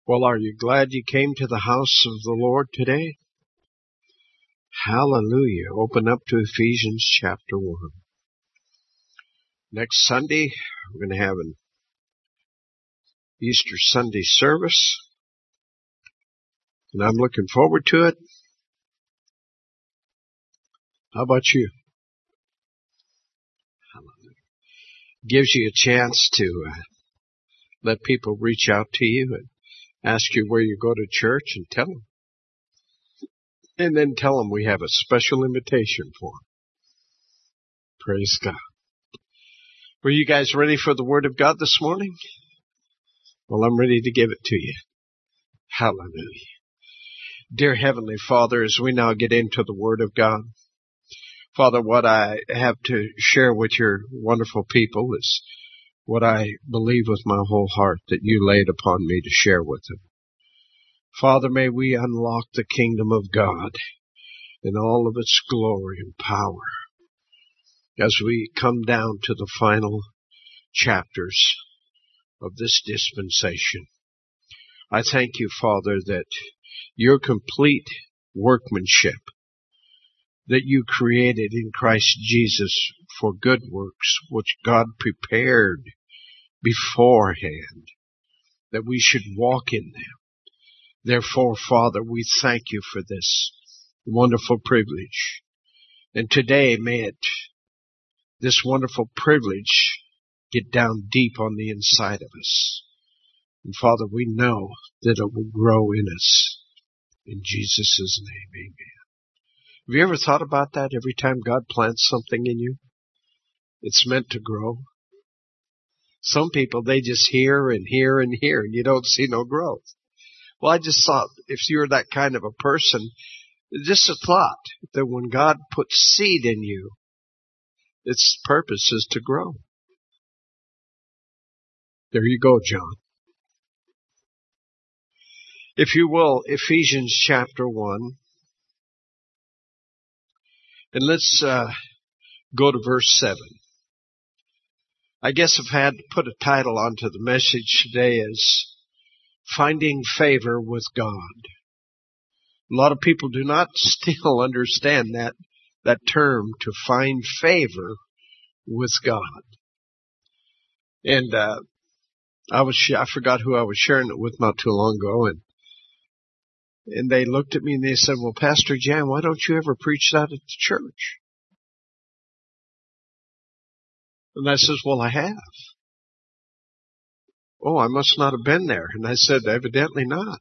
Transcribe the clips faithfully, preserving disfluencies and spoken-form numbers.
Well, are you glad you came to the house of the Lord today? Hallelujah. Open up to Ephesians chapter one. Next Sunday, we're going to have an Easter Sunday service, and I'm looking forward to it. How about you? Hallelujah. Gives you a chance to uh, let people reach out to you and ask you where you go to church and tell them. And then tell them we have a special invitation for them. Praise God. Were you guys ready for the Word of God this morning? Well, I'm ready to give it to you. Hallelujah. Dear Heavenly Father, as we now get into the Word of God, Father, what I have to share with your wonderful people is what I believe with my whole heart that you laid upon me to share with them. Father, may we unlock the kingdom of God in all of its glory and power as we come down to the final chapters of this dispensation. I thank you, Father, that your complete workmanship that you created in Christ Jesus for good works, which God prepared beforehand, that we should walk in them. Therefore, Father, we thank you for this wonderful privilege. And today, may it, this wonderful privilege get down deep on the inside of us. And Father, we know that it will grow in us. In Jesus' name, amen. Have you ever thought about that? Every time God plants something in you, it's meant to grow. Some people, they just hear and hear and hear, and you don't see no growth. Well, I just thought, if you're that kind of a person, just a thought that when God puts seed in you, its purpose is to grow. There you go, John. If you will, Ephesians chapter one. And let's uh, go to verse seven. I guess I've had to put a title onto the message today as Finding Favor with God. A lot of people do not still understand that, that term, to find favor with God. And uh, I was I forgot who I was sharing it with not too long ago, and and they looked at me and they said, "Well, Pastor Jan, why don't you ever preach that at the church?" And I says, "Well, I have." "Oh, I must not have been there." And I said, "Evidently not."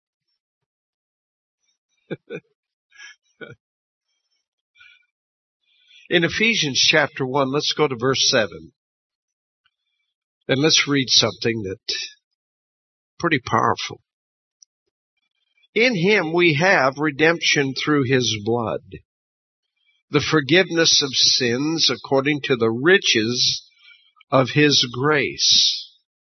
In Ephesians chapter one, let's go to verse seven. And let's read something that's pretty powerful. In him we have redemption through his blood, the forgiveness of sins according to the riches of his grace.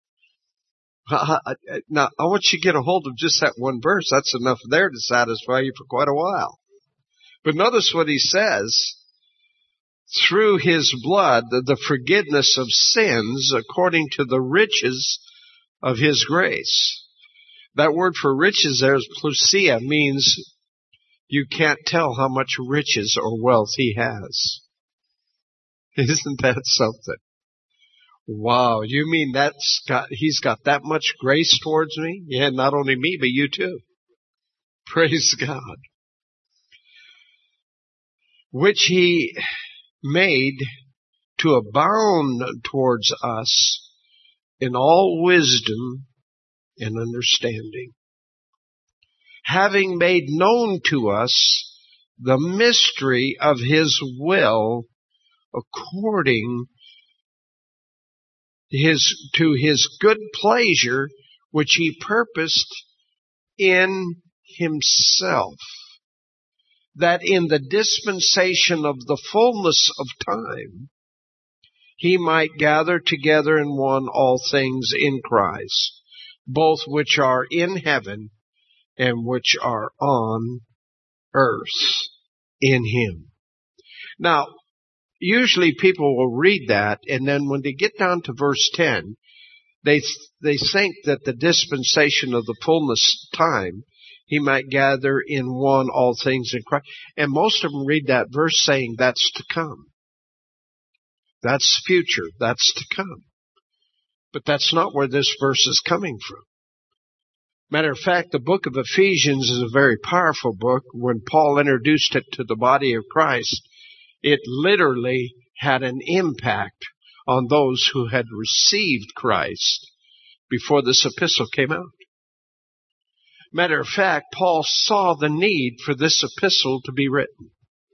Now, I want you to get a hold of just that one verse. That's enough there to satisfy you for quite a while. But notice what he says. Through his blood, the forgiveness of sins according to the riches of his grace. That word for riches there is plusia, means you can't tell how much riches or wealth he has. Isn't that something? Wow, you mean that's got, he's got that much grace towards me? Yeah, not only me, but you too. Praise God. Which he made to abound towards us in all wisdom and understanding, having made known to us the mystery of his will according his to his good pleasure, which he purposed in himself, that in the dispensation of the fullness of time he might gather together in one all things in Christ, both which are in heaven and which are on earth in him. Now, usually people will read that, and then when they get down to verse ten, They, they think that the dispensation of the fullness time, he might gather in one all things in Christ. And most of them read that verse saying that's to come. That's future. That's to come. But that's not where this verse is coming from. Matter of fact, the book of Ephesians is a very powerful book. When Paul introduced it to the body of Christ, it literally had an impact on those who had received Christ before this epistle came out. Matter of fact, Paul saw the need for this epistle to be written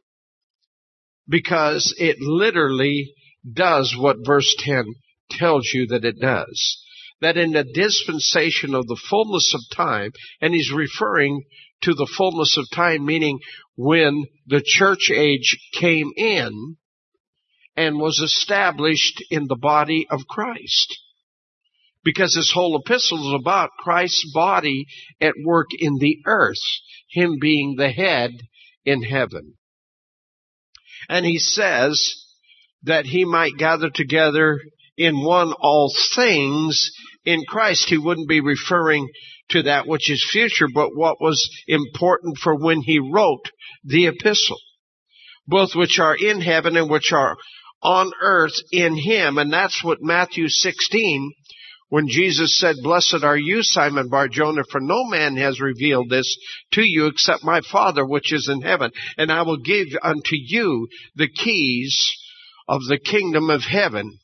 because it literally does what verse ten tells you that it does. That in the dispensation of the fullness of time, and he's referring to the fullness of time, meaning when the church age came in and was established in the body of Christ. Because this whole epistle is about Christ's body at work in the earth, him being the head in heaven. And he says that he might gather together in one all things in Christ. He wouldn't be referring to that which is future, but what was important for when he wrote the epistle. Both which are in heaven and which are on earth in him. And that's what Matthew sixteen, when Jesus said, "Blessed are you, Simon Bar-Jonah, for no man has revealed this to you except my Father which is in heaven. And I will give unto you the keys of the kingdom of heaven.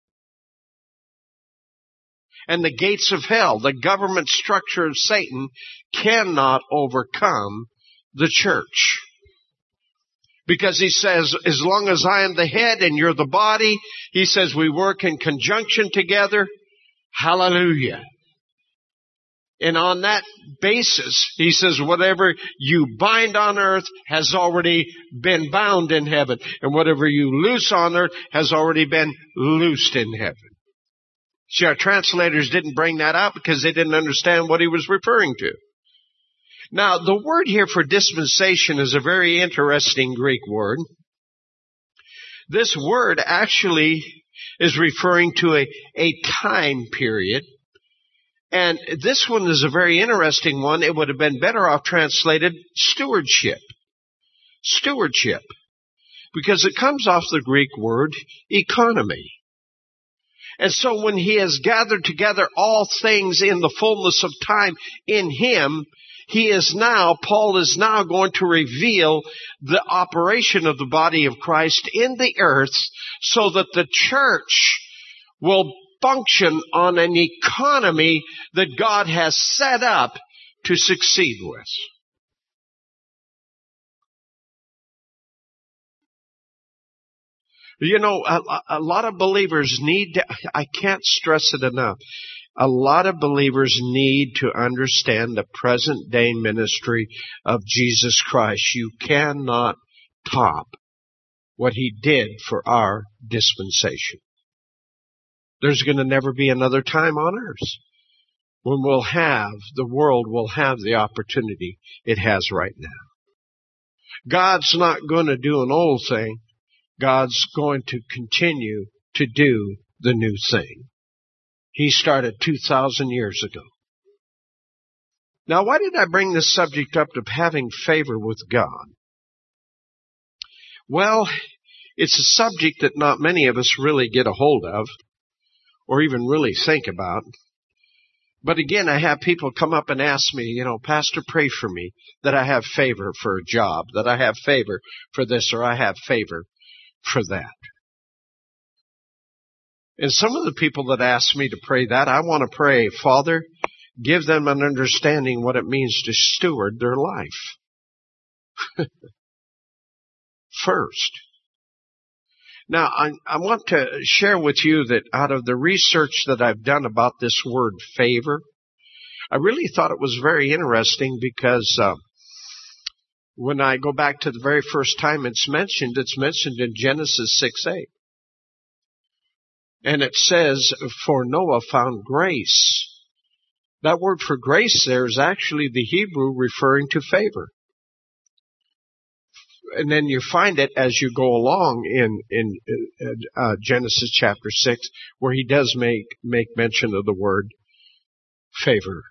And the gates of hell," the government structure of Satan, "cannot overcome the church." Because he says, as long as I am the head and you're the body, he says we work in conjunction together. Hallelujah. And on that basis, he says, whatever you bind on earth has already been bound in heaven. And whatever you loose on earth has already been loosed in heaven. See, our translators didn't bring that out because they didn't understand what he was referring to. Now, the word here for dispensation is a very interesting Greek word. This word actually is referring to a, a time period. And this one is a very interesting one. It would have been better off translated stewardship. Stewardship. Because it comes off the Greek word economy. And so when he has gathered together all things in the fullness of time in him, he is now, Paul is now going to reveal the operation of the body of Christ in the earth so that the church will function on an economy that God has set up to succeed with. You know, a, a lot of believers need to, I can't stress it enough, a lot of believers need to understand the present day ministry of Jesus Christ. You cannot top what he did for our dispensation. There's going to never be another time on earth when we'll have, the world will have the opportunity it has right now. God's not going to do an old thing. God's going to continue to do the new thing. He started two thousand years ago. Now, why did I bring this subject up of having favor with God? Well, it's a subject that not many of us really get a hold of or even really think about. But again, I have people come up and ask me, you know, "Pastor, pray for me that I have favor for a job, that I have favor for this, or I have favor for that." And some of the people that ask me to pray that, I want to pray, "Father, give them an understanding what it means to steward their life." First. Now, I, I want to share with you that out of the research that I've done about this word favor, I really thought it was very interesting because uh, when I go back to the very first time it's mentioned, it's mentioned in Genesis six eight. And it says, "For Noah found grace." That word for grace there is actually the Hebrew referring to favor. and then you find it as you go along in, in, uh, Genesis chapter six, where he does make, make mention of the word favor.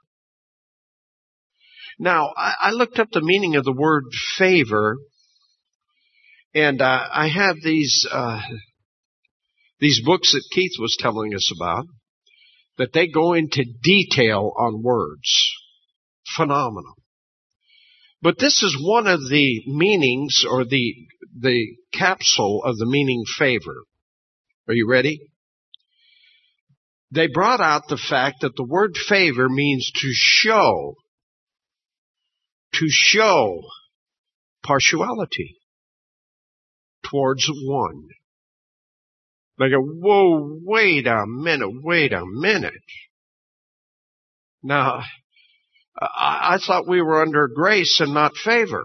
Now, I, I looked up the meaning of the word favor, and, uh, I have these, uh, these books that Keith was telling us about, that they go into detail on words. Phenomenal. But this is one of the meanings, or the, the capsule of the meaning favor. Are you ready? They brought out the fact that the word favor means to show, to show partiality towards one. They go, whoa, wait a minute, wait a minute. Now, I, I thought we were under grace and not favor.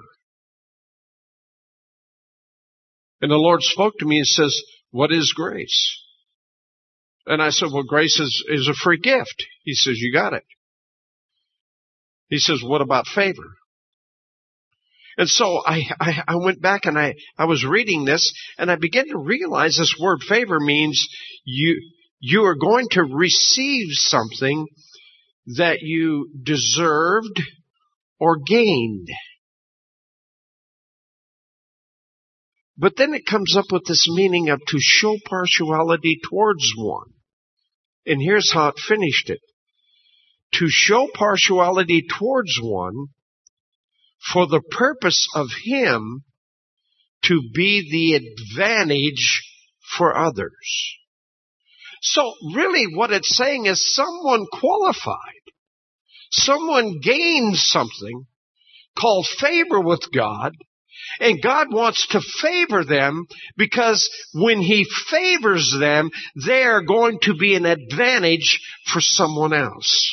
And the Lord spoke to me and says, what is grace? And I said, well, grace is, is a free gift. He says, you got it. He says, what about favor? And so I, I, I went back and I, I was reading this, and I began to realize this word favor means you, you are going to receive something that you deserved or gained. But then it comes up with this meaning of to show partiality towards one. And here's how it finished it. To show partiality towards one for the purpose of him to be the advantage for others. So really what it's saying is someone qualified, someone gained something called favor with God, and God wants to favor them because when he favors them, they are going to be an advantage for someone else.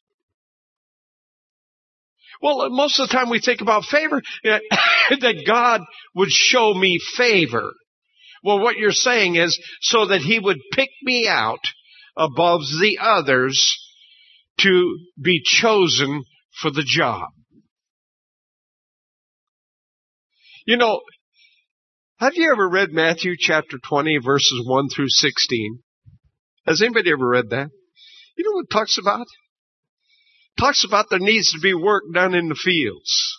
Well, most of the time we think about favor, that God would show me favor. Well, what you're saying is so that he would pick me out above the others to be chosen for the job. You know, have you ever read Matthew chapter twenty, verses one through sixteen? Has anybody ever read that? You know what it talks about? It talks about there needs to be work done in the fields.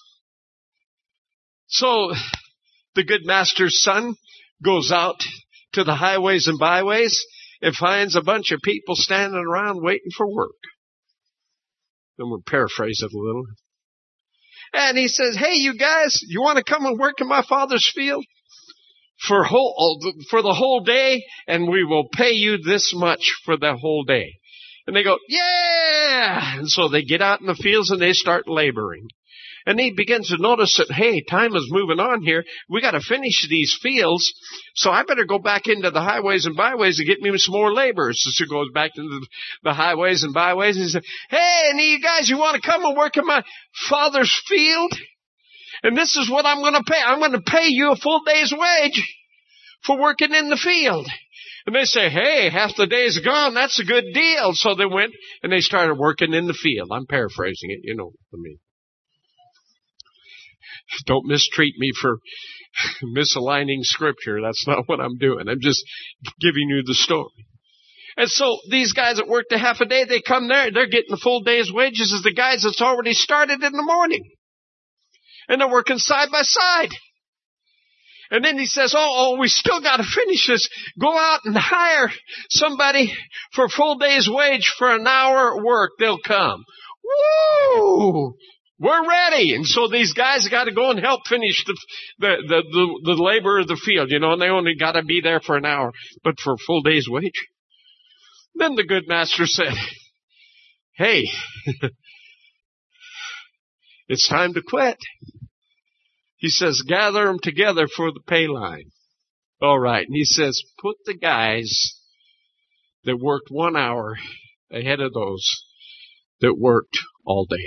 So, the good master's son goes out to the highways and byways and finds a bunch of people standing around waiting for work. I'm going to paraphrase it a little. And he says, hey, you guys, you want to come and work in my father's field for whole, for the whole day, and we will pay you this much for the whole day. And they go, yeah! And so they get out in the fields and they start laboring. And he begins to notice that, hey, time is moving on here. We got to finish these fields, so I better go back into the highways and byways and get me some more laborers. So he goes back into the, the highways and byways and he says, hey, any of you guys, you want to come and work in my father's field? And this is what I'm going to pay. I'm going to pay you a full day's wage for working in the field. And they say, hey, half the day's gone. That's a good deal. So they went and they started working in the field. I'm paraphrasing it. You know what I mean. Don't mistreat me for misaligning scripture. That's not what I'm doing. I'm just giving you the story. And so these guys that worked a half a day, they come there, they're getting the full day's wages as the guys that's already started in the morning. And they're working side by side. And then he says, oh, oh, we still got to finish this. Go out and hire somebody for a full day's wage for an hour at work. They'll come. Woo! We're ready. And so these guys got to go and help finish the, the, the, the, the labor of the field, you know, and they only got to be there for an hour, but for a full day's wage. Then the good master said, hey, it's time to quit. He says, gather them together for the pay line. All right. And he says, put the guys that worked one hour ahead of those that worked all day.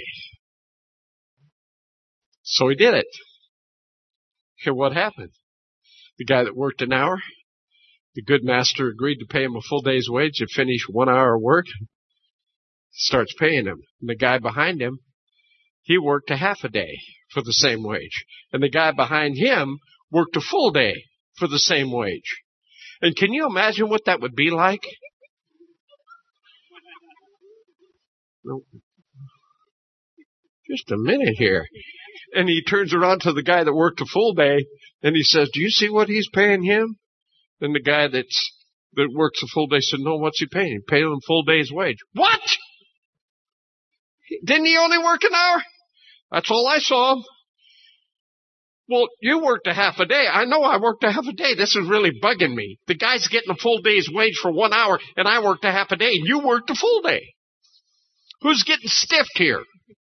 So he did it. And what happened? The guy that worked an hour, the good master agreed to pay him a full day's wage to finish one hour of work, starts paying him. And the guy behind him, he worked a half a day for the same wage. And the guy behind him worked a full day for the same wage. And can you imagine what that would be like? No. Just a minute here. And he turns around to the guy that worked a full day, and he says, do you see what he's paying him? And the guy that's, that works a full day said, no, what's he paying? He paid him full day's wage. What? Didn't he only work an hour? That's all I saw. Well, you worked a half a day. I know I worked a half a day. This is really bugging me. The guy's getting a full day's wage for one hour, and I worked a half a day, and you worked a full day. Who's getting stiffed here?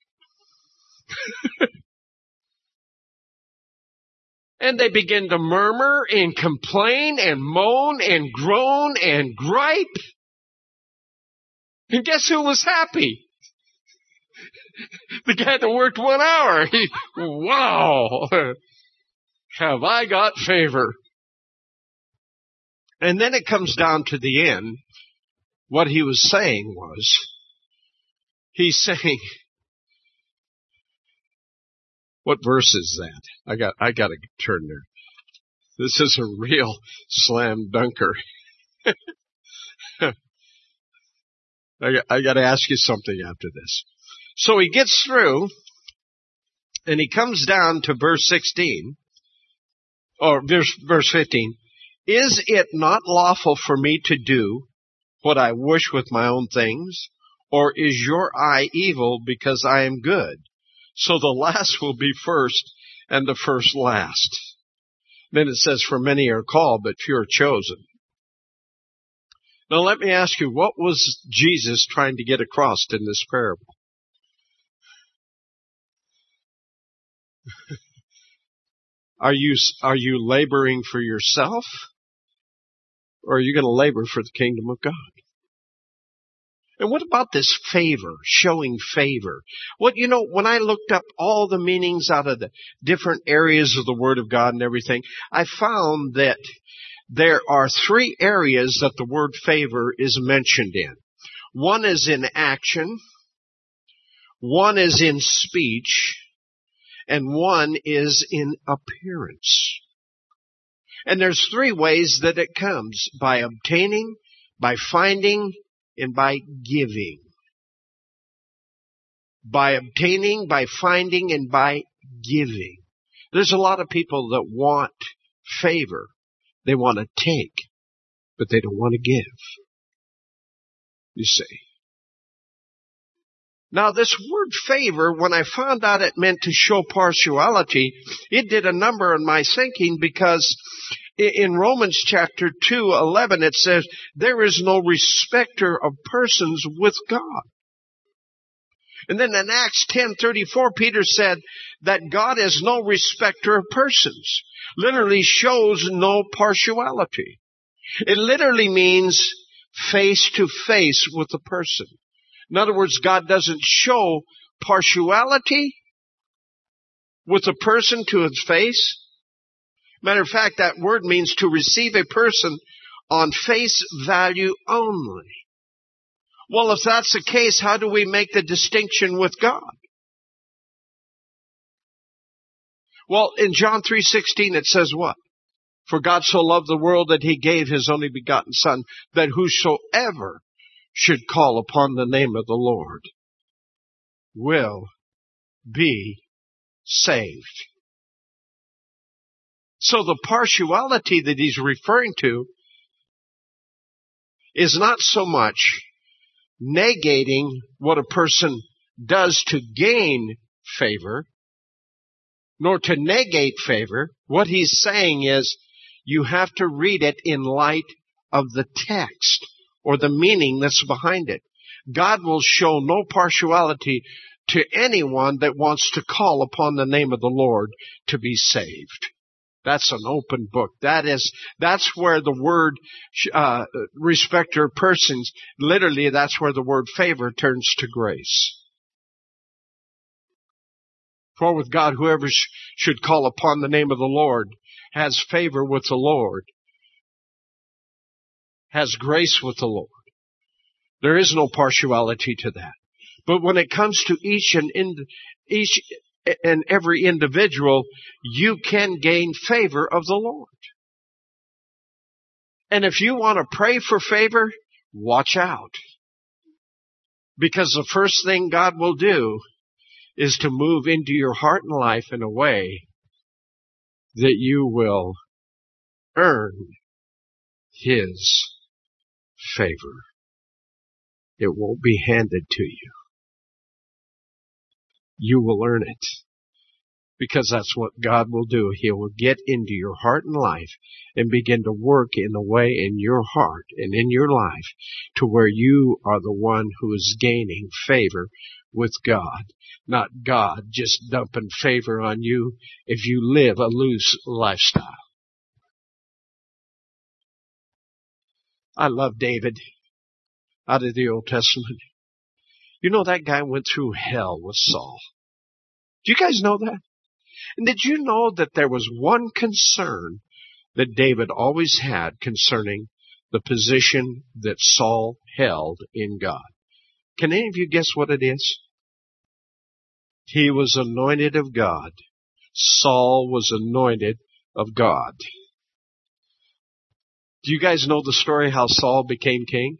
And they begin to murmur and complain and moan and groan and gripe. And guess who was happy? The guy that worked one hour. He, wow, have I got favor? And then it comes down to the end. What he was saying was, he's saying, what verse is that? I got, I got to turn there. This is a real slam dunker. I, I got to ask you something after this. So he gets through, and he comes down to verse sixteen, or verse, verse fifteen. Is it not lawful for me to do what I wish with my own things? Or is your eye evil because I am good? So the last will be first, and the first last. Then it says, for many are called, but few are chosen. Now let me ask you, what was Jesus trying to get across in this parable? Are you, are you laboring for yourself? Or are you going to labor for the kingdom of God? And what about this favor, showing favor? What, you know, when I looked up all the meanings out of the different areas of the Word of God and everything, I found that there are three areas that the word favor is mentioned in. One is in action, one is in speech, and one is in appearance. And there's three ways that it comes: by obtaining, by finding, and by giving. By obtaining, by finding, and by giving. There's a lot of people that want favor. They want to take, but they don't want to give. You see. Now this word favor, when I found out it meant to show partiality, it did a number on my thinking, because in Romans chapter two, eleven, it says, there is no respecter of persons with God. And then in Acts ten thirty-four, Peter said that God is no respecter of persons. Literally shows no partiality. It literally means face to face with a person. In other words, God doesn't show partiality with a person to his face. Matter of fact, that word means to receive a person on face value only. Well, if that's the case, how do we make the distinction with God? Well, in John three sixteen it says what? For God so loved the world that he gave his only begotten Son, that whosoever should call upon the name of the Lord will be saved. So the partiality that he's referring to is not so much negating what a person does to gain favor, nor to negate favor. What he's saying is you have to read it in light of the text or the meaning that's behind it. God will show no partiality to anyone that wants to call upon the name of the Lord to be saved. That's an open book. That is, that's where the word uh, respecter of persons, literally that's where the word favor turns to grace. For with God, whoever sh- should call upon the name of the Lord has favor with the Lord, has grace with the Lord. There is no partiality to that. But when it comes to each and in, each and every individual, you can gain favor of the Lord. And if you want to pray for favor, watch out. Because the first thing God will do is to move into your heart and life in a way that you will earn His favor. It won't be handed to you. You will earn it. Because that's what God will do. He will get into your heart and life and begin to work in a way in your heart and in your life to where you are the one who is gaining favor with God. Not God just dumping favor on you if you live a loose lifestyle. I love David out of the Old Testament. You know that guy went through hell with Saul. Do you guys know that? And did you know that there was one concern that David always had concerning the position that Saul held in God? Can any of you guess what it is? He was anointed of God. Saul was anointed of God. Do you guys know the story how Saul became king?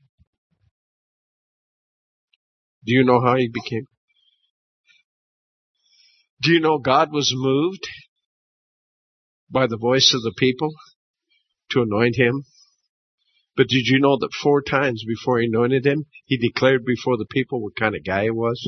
Do you know how he became? Do you know God was moved by the voice of the people to anoint him? But did you know that four times before he anointed him, he declared before the people what kind of guy he was?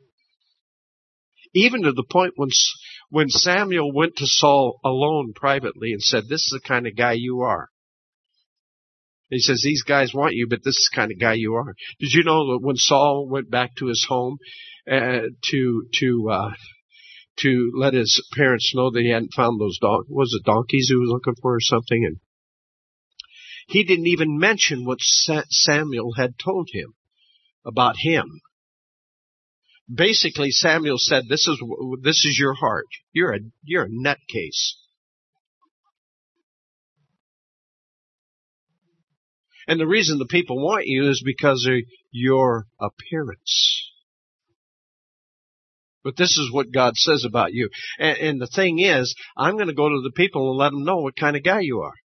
Even to the point when, when Samuel went to Saul alone privately and said, this is the kind of guy you are. He says, these guys want you, but this is the kind of guy you are. Did you know that when Saul went back to his home uh, to to uh, to let his parents know that he hadn't found those don- was it donkeys he was looking for or something, and he didn't even mention what Sa- Samuel had told him about him. Basically, Samuel said, "This is this is your heart. You're a you're a nutcase." And the reason the people want you is because of your appearance. But this is what God says about you. And, and the thing is, I'm going to go to the people and let them know what kind of guy you are.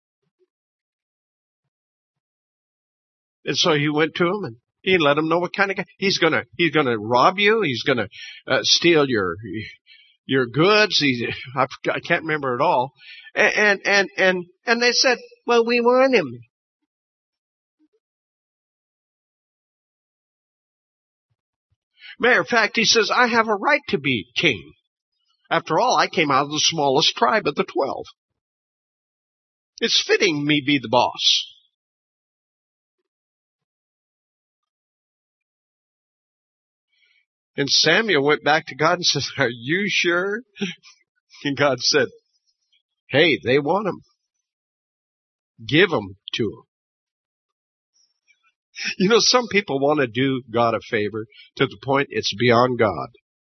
And so he went to them and he let them know what kind of guy. He's going to he's going to rob you. He's going to uh, steal your your goods. He, I, I can't remember it all. And and and and they said, "Well, we want him." Matter of fact, he says, I have a right to be king. After all, I came out of the smallest tribe of the twelve. It's fitting me be the boss. And Samuel went back to God and said, are you sure? And God said, hey, they want him. Give him to them. You know, some people want to do God a favor to the point it's beyond God.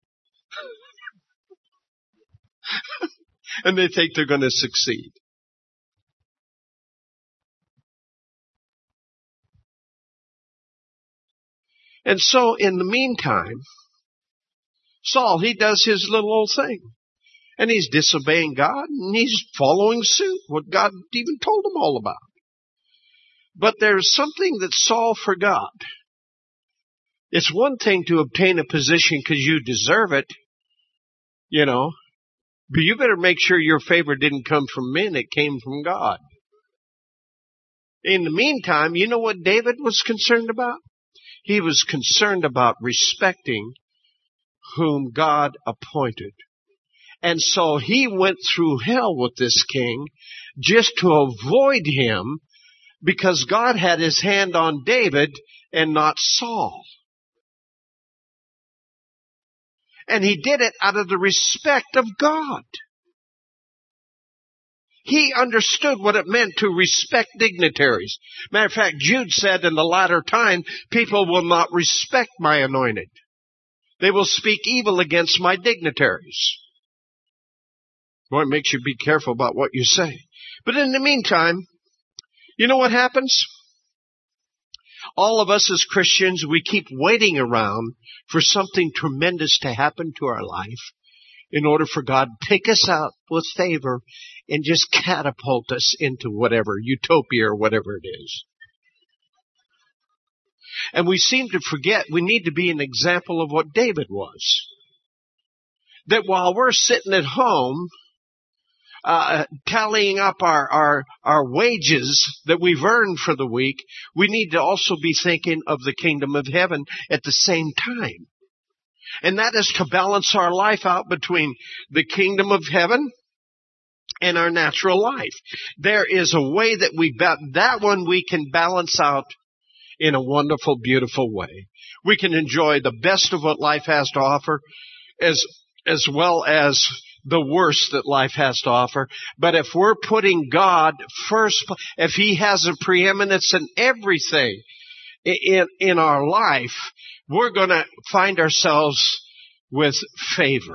And they think they're going to succeed. And so in the meantime, Saul, he does his little old thing. And he's disobeying God and he's following suit, what God even told him all about. But there's something that Saul forgot. It's one thing to obtain a position because you deserve it, you know, but you better make sure your favor didn't come from men, it came from God. In the meantime, you know what David was concerned about? He was concerned about respecting whom God appointed. And so he went through hell with this king just to avoid him because God had his hand on David and not Saul. And he did it out of the respect of God. He understood what it meant to respect dignitaries. Matter of fact, Jude said in the latter time, people will not respect my anointed. They will speak evil against my dignitaries. Boy, it makes you be careful about what you say. But in the meantime, you know what happens? All of us as Christians, we keep waiting around for something tremendous to happen to our life. in order for God to pick us out with favor and just catapult us into whatever, utopia or whatever it is. And we seem to forget we need to be an example of what David was. That while we're sitting at home, uh, tallying up our, our, our wages that we've earned for the week, we need to also be thinking of the kingdom of heaven at the same time. And that is to balance our life out between the kingdom of heaven and our natural life. There is a way that we, ba- that one we can balance out in a wonderful, beautiful way. We can enjoy the best of what life has to offer as, as well as the worst that life has to offer. But if we're putting God first, if He has a preeminence in everything in, in our life, we're going to find ourselves with favor.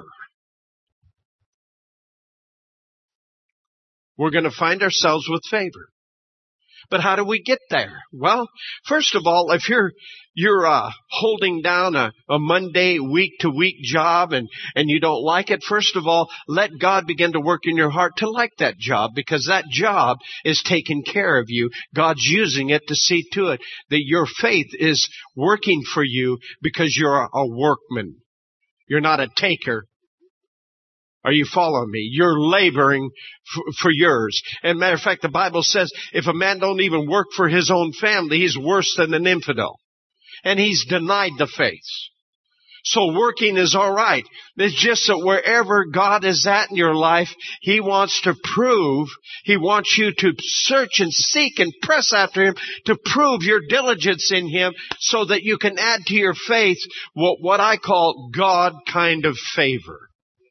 We're going to find ourselves with favor. But how do we get there? Well, first of all, if you're you're uh, holding down a, a Monday week-to-week job and, and you don't like it, first of all, let God begin to work in your heart to like that job, because that job is taking care of you. God's using it to see to it that your faith is working for you because you're a workman. You're not a taker. Are you following me? You're laboring for, for yours. And matter of fact, the Bible says if a man don't even work for his own family, he's worse than an infidel. And he's denied the faith. So working is all right. It's just that wherever God is at in your life, He wants to prove, He wants you to search and seek and press after Him to prove your diligence in Him so that you can add to your faith what, what I call God kind of favor.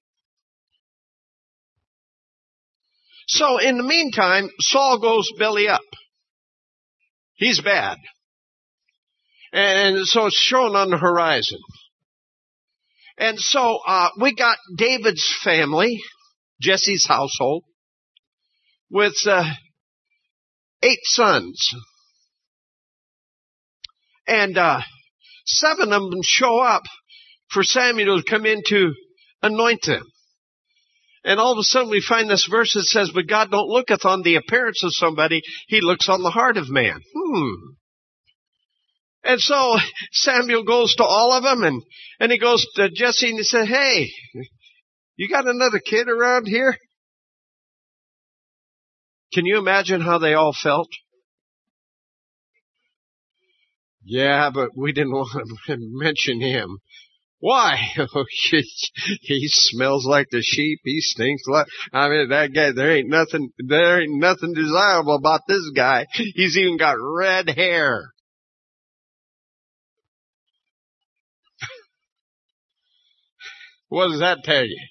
So in the meantime, Saul goes belly up. He's bad. And so it's shown on the horizon. And so uh we got David's family, Jesse's household, with uh, eight sons. And uh seven of them show up for Samuel to come in to anoint them. And all of a sudden we find this verse that says, but God don't looketh on the appearance of somebody, He looks on the heart of man. Hmm. And so Samuel goes to all of them, and, and he goes to Jesse and he said, hey, you got another kid around here? Can you imagine how they all felt? Yeah, but we didn't want to mention him. Why? He smells like the sheep. He stinks like, I mean, that guy, there ain't nothing, there ain't nothing desirable about this guy. He's even got red hair. What does that tell you?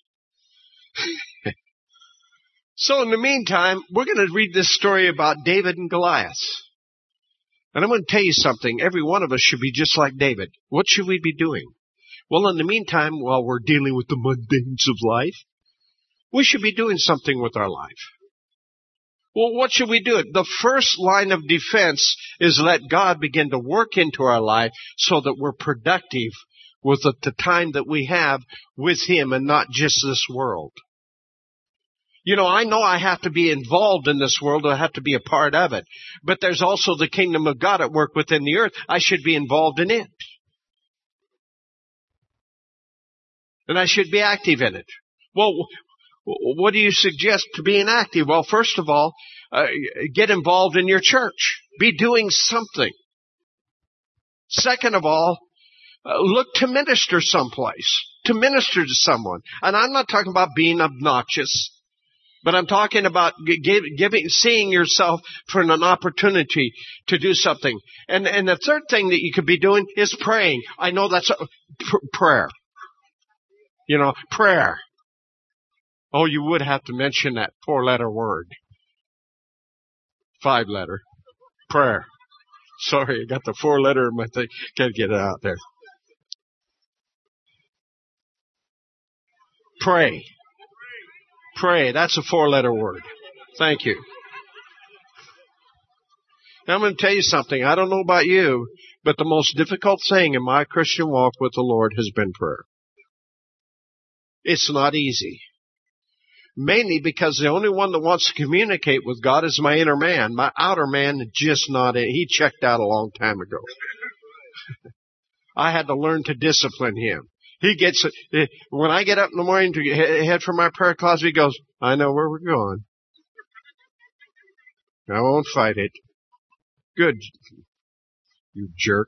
So in the meantime, we're going to read this story about David and Goliath. And I'm going to tell you something. Every one of us should be just like David. What should we be doing? Well, in the meantime, while we're dealing with the mundanes of life, we should be doing something with our life. Well, what should we do? The first line of defense is let God begin to work into our life so that we're productive with the, the time that we have with Him and not just this world. You know, I know I have to be involved in this world. I have to be a part of it. But there's also the kingdom of God at work within the earth. I should be involved in it. And I should be active in it. Well, what do you suggest to being active? Well, first of all, uh, get involved in your church. Be doing something. Second of all, uh, look to minister someplace, to minister to someone. And I'm not talking about being obnoxious, but I'm talking about give, giving, seeing yourself for an opportunity to do something. And, and the third thing that you could be doing is praying. I know that's a, pr- prayer. You know, prayer. Oh, you would have to mention that four-letter word. Five-letter. Prayer. Sorry, I got the four-letter in my thing. Gotta get it out there. Pray. Pray. That's a four-letter word. Thank you. Now, I'm going to tell you something. I don't know about you, but the most difficult thing in my Christian walk with the Lord has been prayer. It's not easy. Mainly because the only one that wants to communicate with God is my inner man. My outer man just not in. He checked out a long time ago. I had to learn to discipline him. He gets, when I get up in the morning to head for my prayer closet, he goes, I know where we're going. I won't fight it. Good, you jerk.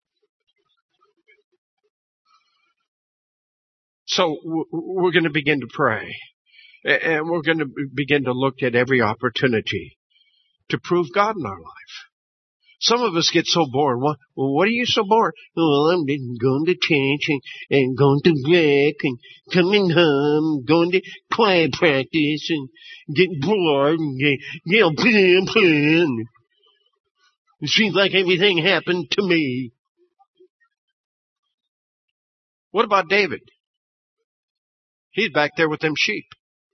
So we're going to begin to pray. And we're going to begin to look at every opportunity to prove God in our life. Some of us get so bored. Well, what are you so bored? Well, I'm going to church and, and going to work and coming home, going to choir practice and getting bored and, get, you know, playing, playing. It seems like everything happened to me. What about David? He's back there with them sheep.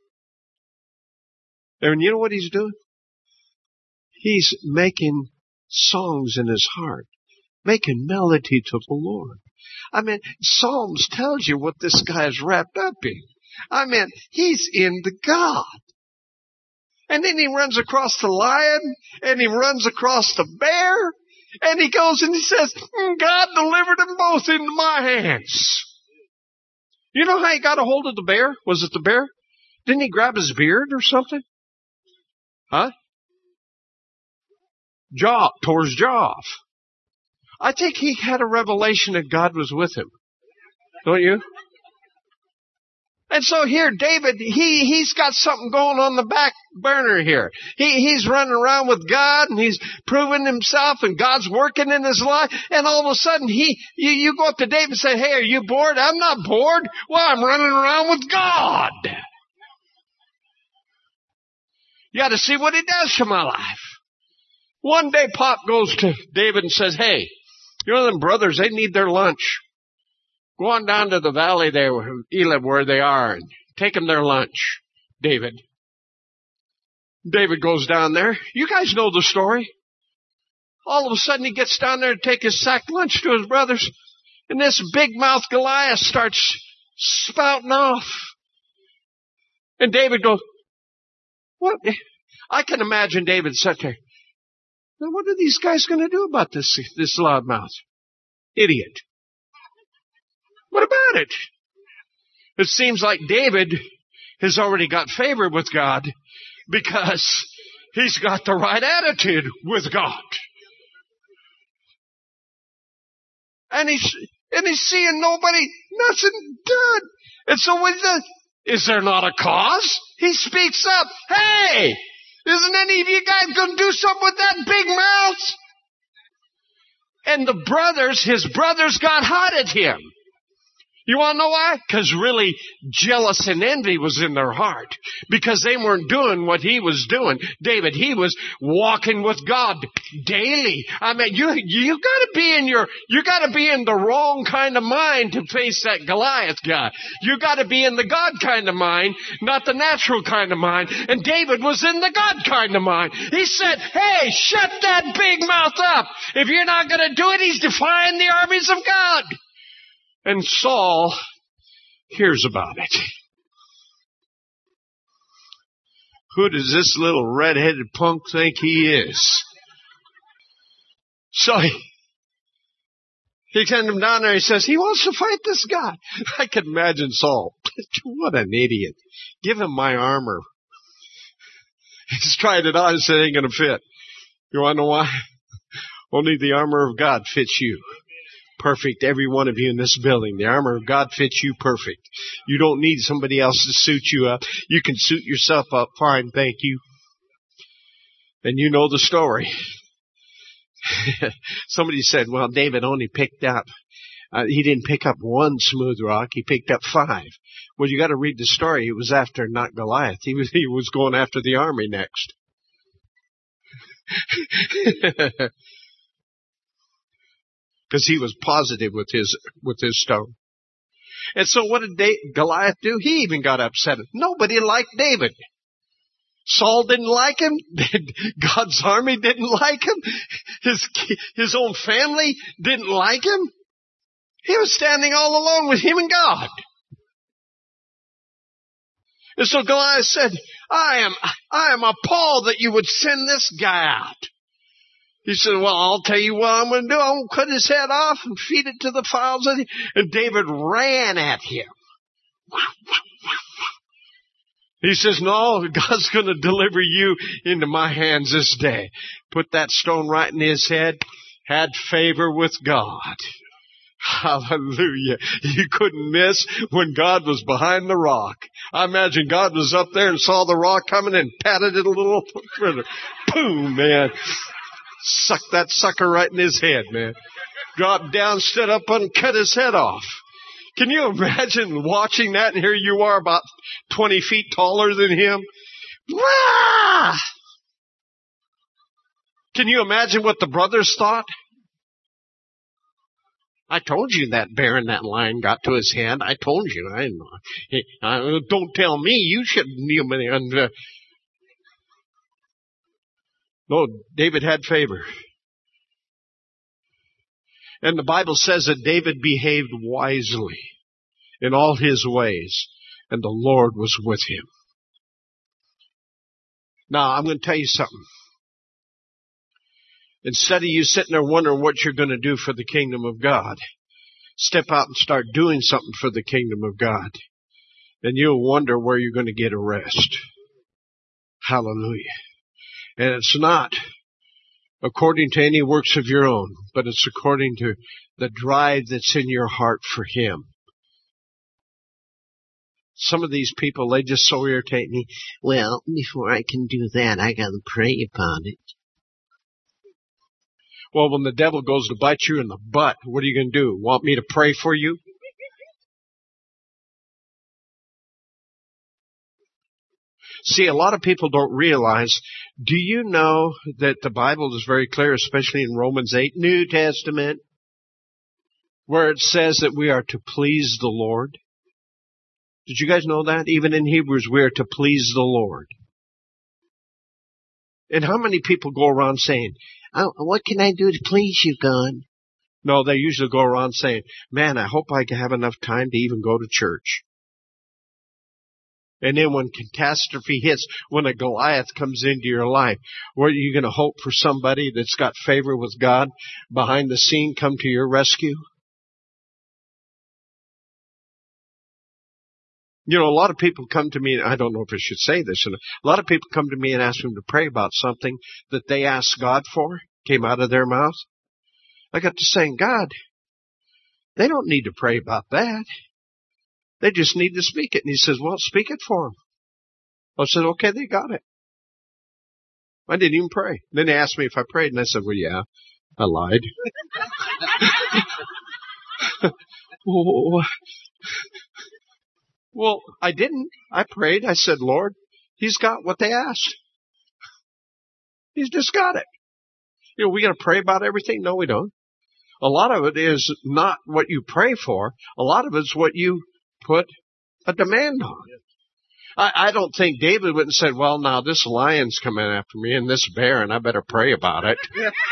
And you know what he's doing? He's making songs in his heart, making melody to the Lord. I mean, Psalms tells you what this guy is wrapped up in. I mean, he's into God. And then he runs across the lion, and he runs across the bear, and he goes and he says, God delivered them both into my hands. You know how he got a hold of the bear? Was it the bear? Didn't he grab his beard or something? Huh? Jaw, tore his jaw off. I think he had a revelation that God was with him. Don't you? And so here, David, he, he's got something going on the back burner here. He, he's running around with God and he's proving himself and God's working in his life. And all of a sudden, he, you, you go up to David and say, hey, are you bored? I'm not bored. Well, I'm running around with God. You got to see what he does to my life. One day, Pop goes to David and says, hey, you know them brothers, they need their lunch. Go on down to the valley there, Elim, where they are, and take them their lunch, David. David goes down there. You guys know the story. All of a sudden, he gets down there to take his sack lunch to his brothers, and this big-mouthed Goliath starts spouting off. And David goes, what? I can imagine David sat there. Now, what are these guys going to do about this, this loudmouth? Idiot. What about it? It seems like David has already got favor with God because he's got the right attitude with God. And he's, and he's seeing nobody, nothing done. And so what he does, is there not a cause? He speaks up. Hey! Isn't any of you guys going to do something with that big mouth? And the brothers, his brothers got hot at him. You want to know why? Because really, jealous and envy was in their heart. Because they weren't doing what he was doing. David, he was walking with God daily. I mean, you, you gotta be in your, you gotta be in the wrong kind of mind to face that Goliath guy. You gotta be in the God kind of mind, not the natural kind of mind. And David was in the God kind of mind. He said, hey, shut that big mouth up. If you're not gonna do it, he's defying the armies of God. And Saul hears about it. Who does this little red-headed punk think he is? So he, he sent him down there. He says, he wants to fight this guy. I can imagine Saul. What an idiot. Give him my armor. He's tried it on and said it ain't going to fit. You want to know why? Only the armor of God fits you. Perfect, every one of you in this building. The armor of God fits you perfect. You don't need somebody else to suit you up. You can suit yourself up fine, thank you. And you know the story. Somebody said, well, David only picked up, uh, he didn't pick up one smooth rock, he picked up five. Well, you got to read the story. It was after not Goliath. He was, he was going after the army next. Because he was positive with his with his stone. And so what did Da- Goliath do? He even got upset. Nobody liked David. Saul didn't like him. God's army didn't like him. His, his own family didn't like him. He was standing all alone with him and God. And so Goliath said, I am, I am appalled that you would send this guy out. He said, well, I'll tell you what I'm going to do. I'm going to cut his head off and feed it to the fowls. And David ran at him. He says, no, God's going to deliver you into my hands this day. Put that stone right in his head. Had favor with God. Hallelujah. You couldn't miss when God was behind the rock. I imagine God was up there and saw the rock coming and patted it a little further. Boom, man. Sucked that sucker right in his head, man. Dropped down, stood up and cut his head off. Can you imagine watching that and here you are about twenty feet taller than him? Ah! Can you imagine what the brothers thought? I told you that bear and that lion got to his head. I told you. I, I don't tell me. You shouldn't. And, uh, no, David had favor. And the Bible says that David behaved wisely in all his ways, and the Lord was with him. Now, I'm going to tell you something. Instead of you sitting there wondering what you're going to do for the kingdom of God, step out and start doing something for the kingdom of God. And you'll wonder where you're going to get a rest. Hallelujah. And it's not according to any works of your own, but it's according to the drive that's in your heart for Him. Some of these people, they just so irritate me. Well, before I can do that, I got to pray about it. Well, when the devil goes to bite you in the butt, what are you going to do? Want me to pray for you? See, a lot of people don't realize, do you know that the Bible is very clear, especially in Romans eight, New Testament, where it says that we are to please the Lord? Did you guys know that? Even in Hebrews, we are to please the Lord. And how many people go around saying, oh, what can I do to please you, God? No, they usually go around saying, man, I hope I can have enough time to even go to church. And then when catastrophe hits, when a Goliath comes into your life, what are you going to hope for somebody that's got favor with God behind the scene come to your rescue? You know, a lot of people come to me, and I don't know if I should say this, and a lot of people come to me and ask me to pray about something that they asked God for, came out of their mouth. I got to saying, God, they don't need to pray about that. They just need to speak it. And He says, well, speak it for them. I said, okay, they got it. I didn't even pray. Then they asked me if I prayed, and I said, well, yeah, I lied. oh. Well, I didn't. I prayed. I said, Lord, He's got what they asked. He's just got it. You know, we got to pray about everything? No, we don't. A lot of it is not what you pray for. A lot of it's what you put a demand on. I, I don't think David went and said, well, now this lion's coming after me and this bear, and I better pray about it.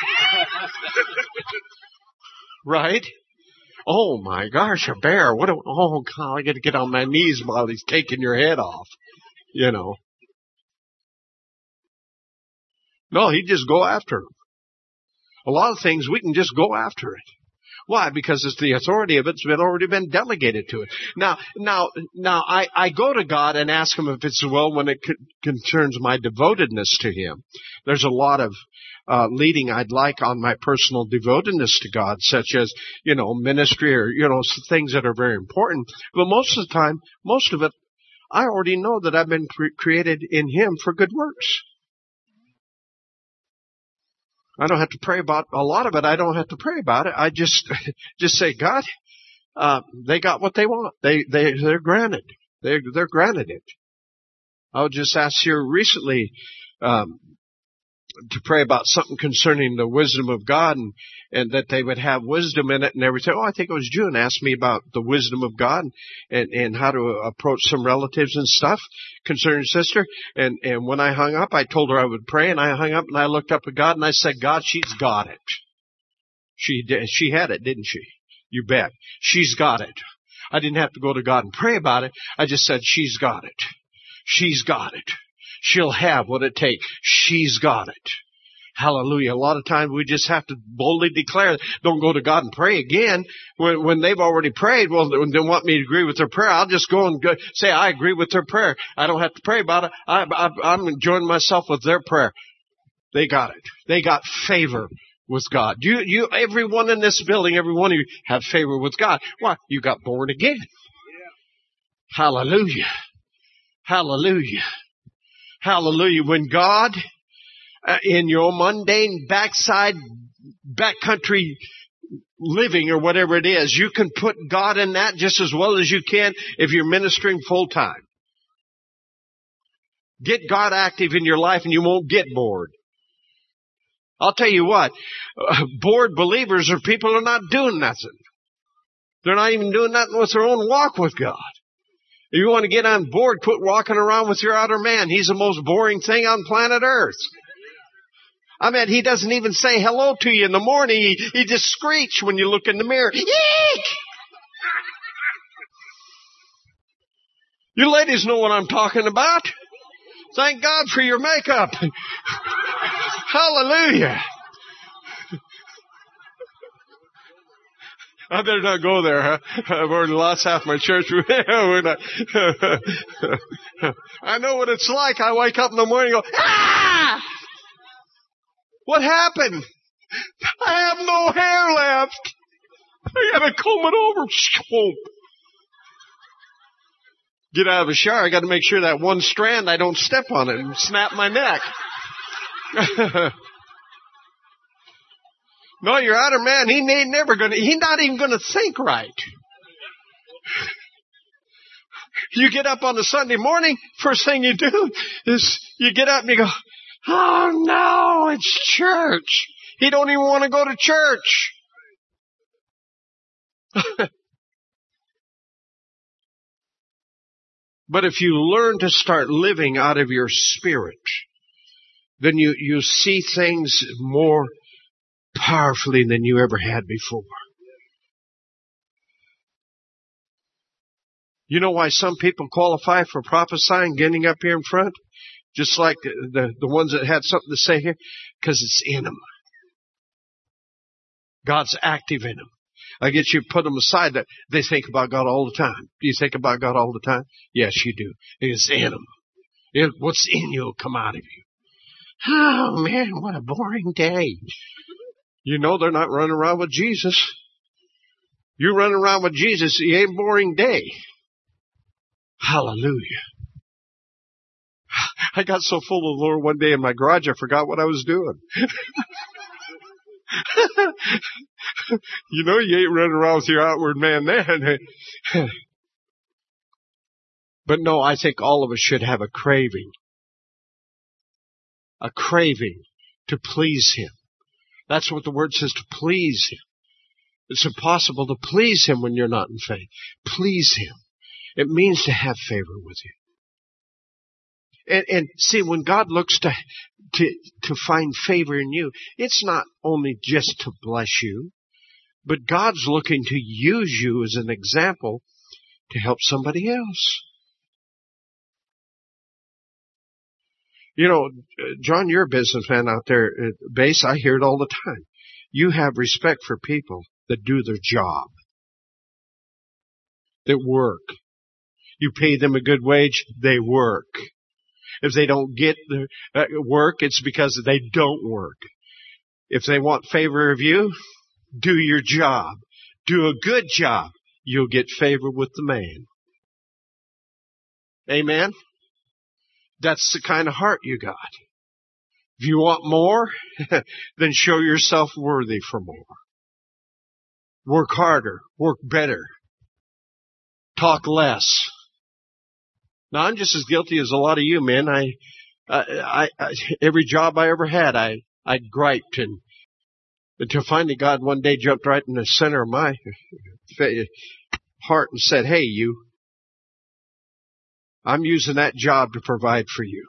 Right? Oh my gosh, a bear. What a, oh God, I got to get on my knees while he's taking your head off. You know. No, he'd just go after him. A lot of things we can just go after it. Why? Because it's the authority of it's been already been delegated to it. Now, now, now I, I go to God and ask Him if it's well when it c- concerns my devotedness to Him. There's a lot of uh, leading I'd like on my personal devotedness to God, such as, you know, ministry or, you know, things that are very important. But most of the time, most of it, I already know that I've been cre- created in Him for good works. I don't have to pray about a lot of it. I don't have to pray about it. I just, just say, God, uh, they got what they want. They, they, they're granted. They're, they're granted it. I was just asked here recently, um, to pray about something concerning the wisdom of God and, and that they would have wisdom in it and everything. Oh, I think it was June asked me about the wisdom of God and, and how to approach some relatives and stuff concerning sister. And, and when I hung up, I told her I would pray, and I hung up and I looked up at God and I said, God, she's got it. She did. She had it, didn't she? You bet. She's got it. I didn't have to go to God and pray about it. I just said, she's got it. She's got it. She'll have what it takes. She's got it. Hallelujah. A lot of times we just have to boldly declare, don't go to God and pray again. When, when they've already prayed, well, they want me to agree with their prayer. I'll just go and go, say, I agree with their prayer. I don't have to pray about it. I, I, I'm enjoying myself with their prayer. They got it. They got favor with God. You, you, everyone in this building, every one of you have favor with God. Why? You got born again. Yeah. Hallelujah. Hallelujah. Hallelujah. When God, uh, in your mundane backside, backcountry living or whatever it is, you can put God in that just as well as you can if you're ministering full time. Get God active in your life and you won't get bored. I'll tell you what, uh, bored believers are people who are not doing nothing. They're not even doing nothing with their own walk with God. If you want to get on board, quit walking around with your outer man. He's the most boring thing on planet Earth. I mean, he doesn't even say hello to you in the morning. He, he just screech when you look in the mirror. Eek! You ladies know what I'm talking about. Thank God for your makeup. Hallelujah. I better not go there, huh? I've already lost half my church. We're not. I know what it's like. I wake up in the morning and go, ah! What happened? I have no hair left. I gotta comb it over. Get out of the shower. I gotta make sure that one strand I don't step on it and snap my neck. No, your outer man, he ain't never gonna, he's not even gonna think right. You get up on a Sunday morning, first thing you do is you get up and you go, oh no, it's church. He don't even want to go to church. But if you learn to start living out of your spirit, then you, you see things more powerfully than you ever had before. You know why some people qualify for prophesying, getting up here in front? Just like the, the, the ones that had something to say here? Because it's in them. God's active in them. I guess you put them aside that they think about God all the time. Do you think about God all the time? Yes, you do. It's in them. It, what's in you will come out of you. Oh man, what a boring day. You know they're not running around with Jesus. You running around with Jesus, it ain't a boring day. Hallelujah. I got so full of the Lord one day in my garage, I forgot what I was doing. You know you ain't running around with your outward man then. But no, I think all of us should have a craving. A craving to please Him. That's what the Word says, to please Him. It's impossible to please Him when you're not in faith. Please Him. It means to have favor with you. And, and see, when God looks to, to, to find favor in you, it's not only just to bless you, but God's looking to use you as an example to help somebody else. You know, John, you're a businessman out there at base. I hear it all the time. You have respect for people that do their job, that work. You pay them a good wage, they work. If they don't get the uh, work, it's because they don't work. If they want favor of you, do your job. Do a good job. You'll get favor with the man. Amen? That's the kind of heart you got. If you want more, then show yourself worthy for more. Work harder. Work better. Talk less. Now, I'm just as guilty as a lot of you, man. I, I, I every job I ever had, I, I griped, and until finally God one day jumped right in the center of my heart and said, "Hey, you, I'm using that job to provide for you."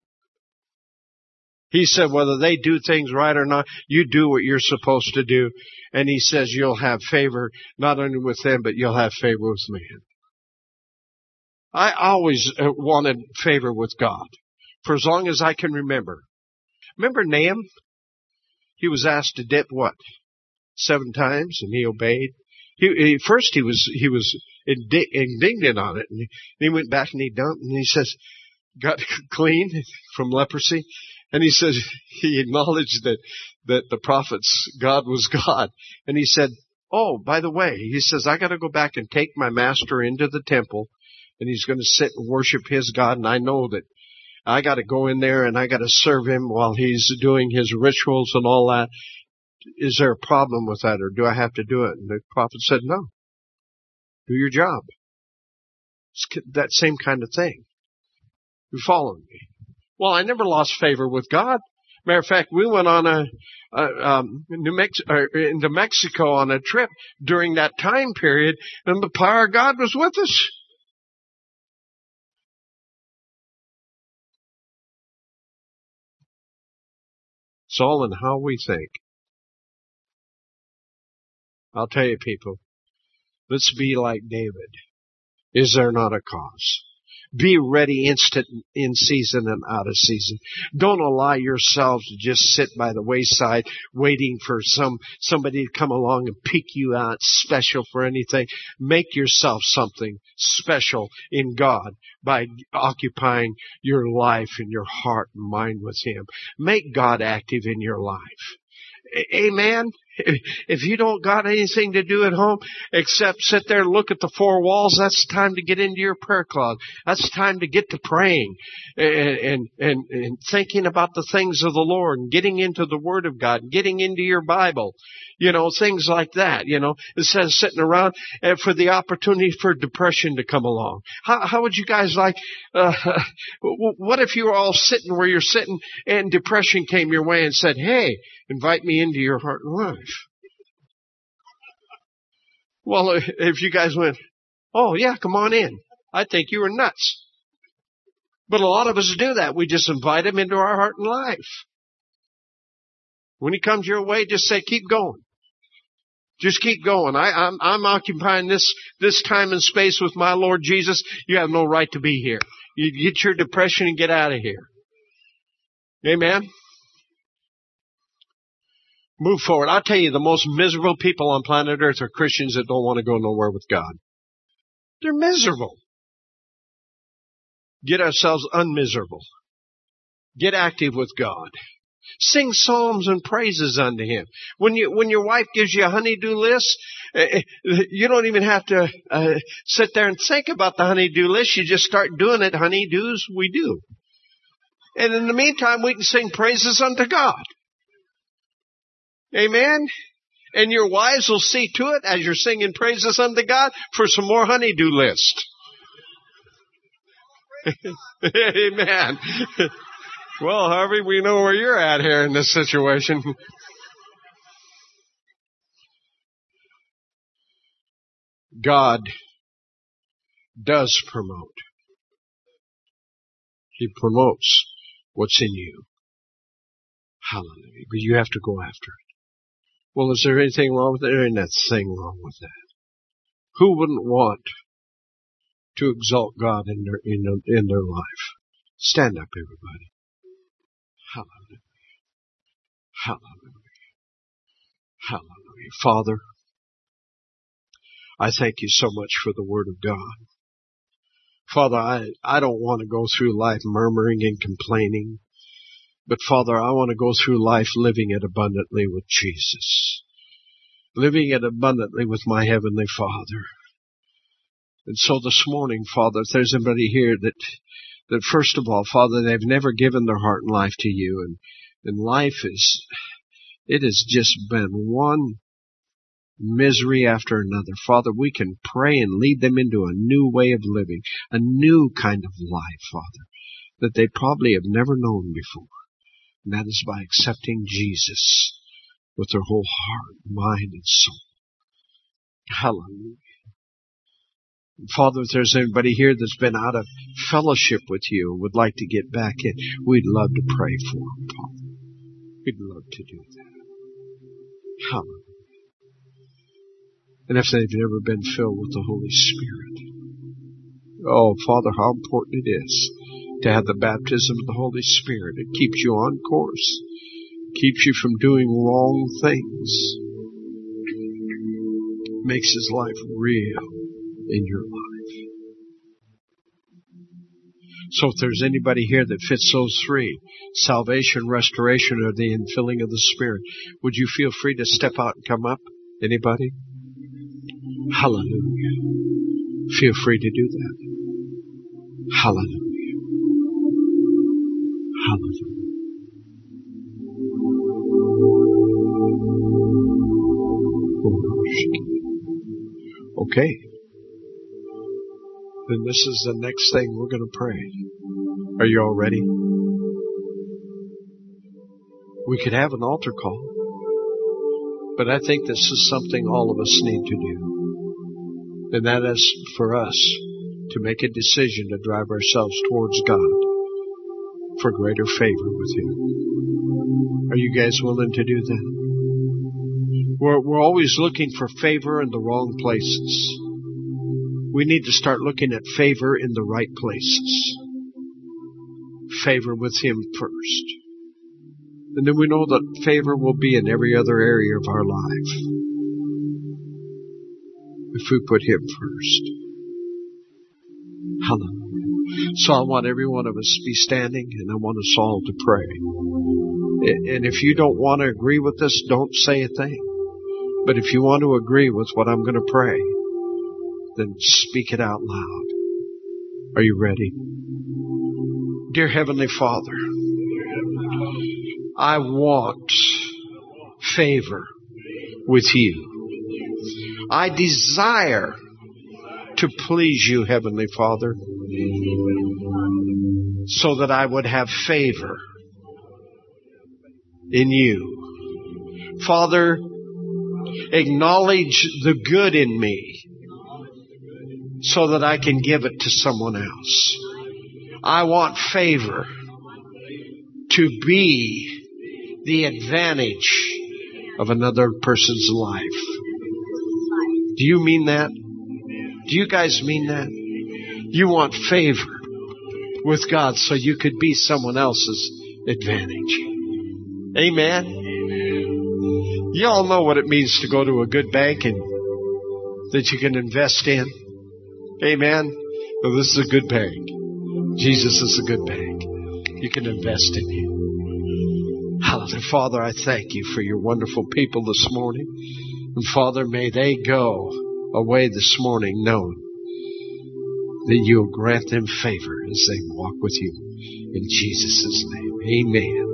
He said, whether they do things right or not, you do what you're supposed to do. And He says you'll have favor not only with them, but you'll have favor with man. I always uh, wanted favor with God for as long as I can remember. Remember Nahum? He was asked to dip what? Seven times, and he obeyed. He, he first he was he was indi- indignant on it, and he, and he went back and he dumped, and he says, got clean from leprosy, and he says he acknowledged that that the prophets, God was God, and he said, oh, by the way, he says, I got to go back and take my master into the temple, and he's going to sit and worship his God, and I know that I got to go in there and I got to serve him while he's doing his rituals and all that. Is there a problem with that, or do I have to do it? And the prophet said, no. Do your job. It's that same kind of thing. You following me? Well, I never lost favor with God. Matter of fact, we went on a, a um, New Mex- or into Mexico on a trip during that time period, and the power of God was with us. It's all in how we think. I'll tell you, people, let's be like David. Is there not a cause? Be ready instant in season and out of season. Don't allow yourselves to just sit by the wayside waiting for some somebody to come along and pick you out special for anything. Make yourself something special in God by occupying your life and your heart and mind with Him. Make God active in your life. Amen. If you don't got anything to do at home except sit there and look at the four walls, that's time to get into your prayer closet. That's time to get to praying and, and, and, and thinking about the things of the Lord and getting into the Word of God, getting into your Bible, you know, things like that, you know, instead of sitting around for the opportunity for depression to come along. How, how would you guys like, uh, what if you were all sitting where you're sitting and depression came your way and said, hey, invite me into your heart and life? Well, if you guys went, oh yeah, come on in, I think you were nuts. But a lot of us do that. We just invite him into our heart and life. When he comes your way, just say, keep going. Just keep going. I, I'm, I'm occupying this, this time and space with my Lord Jesus. You have no right to be here. You get your depression and get out of here. Amen. Move forward. I'll tell you, the most miserable people on planet Earth are Christians that don't want to go nowhere with God. They're miserable. Get ourselves unmiserable. Get active with God. Sing psalms and praises unto Him. When you, when your wife gives you a honey-do list, you don't even have to uh, sit there and think about the honey-do list. You just start doing it. Honey-do's we do. And in the meantime, we can sing praises unto God. Amen. And your wives will see to it as you're singing praises unto God for some more honey-do list. Amen. Well, Harvey, we know where you're at here in this situation. God does promote. He promotes what's in you. Hallelujah. But you have to go after it. Well, is there anything wrong with it? There ain't a thing wrong with that. Who wouldn't want to exalt God in their, in their, in their life? Stand up, everybody. Hallelujah. Hallelujah. Hallelujah. Father, I thank you so much for the Word of God. Father, I, I don't want to go through life murmuring and complaining. But Father, I want to go through life living it abundantly with Jesus. Living it abundantly with my Heavenly Father. And so this morning, Father, if there's anybody here that, that first of all, Father, they've never given their heart and life to you, and, and life is, it has just been one misery after another. Father, we can pray and lead them into a new way of living, a new kind of life, Father, that they probably have never known before. And that is by accepting Jesus with their whole heart, mind, and soul. Hallelujah. Father, if there's anybody here that's been out of fellowship with you and would like to get back in, we'd love to pray for them, Father. We'd love to do that. Hallelujah. And if they've never been filled with the Holy Spirit, Oh, Father, how important it is to have the baptism of the Holy Spirit. It keeps you on course. Keeps you from doing wrong things. Makes His life real in your life. So if there's anybody here that fits those three, salvation, restoration, or the infilling of the Spirit, would you feel free to step out and come up? Anybody? Hallelujah. Feel free to do that. Hallelujah. Hallelujah. Okay. Then this is the next thing we're going to pray. Are you all ready? We could have an altar call, but I think this is something all of us need to do. And that is for us to make a decision to drive ourselves towards God for greater favor with Him. Are you guys willing to do that? We're, we're always looking for favor in the wrong places. We need to start looking at favor in the right places. Favor with Him first. And then we know that favor will be in every other area of our life if we put Him first. Hallelujah. So I want every one of us to be standing, and I want us all to pray. And if you don't want to agree with this, don't say a thing. But if you want to agree with what I'm going to pray, then speak it out loud. Are you ready? Dear Heavenly Father, I want favor with You. I desire to please You, Heavenly Father, so that I would have favor in You. Father, acknowledge the good in me so that I can give it to someone else. I want favor to be the advantage of another person's life. Do you mean that? Do you guys mean that? You want favor with God so you could be someone else's advantage. Amen. You all know what it means to go to a good bank and that you can invest in. Amen. Well, this is a good bank. Jesus is a good bank. You can invest in Him. Hallelujah. Father, I thank You for Your wonderful people this morning. And Father, may they go away this morning knowing that You'll grant them favor as they walk with You. In Jesus' name, amen.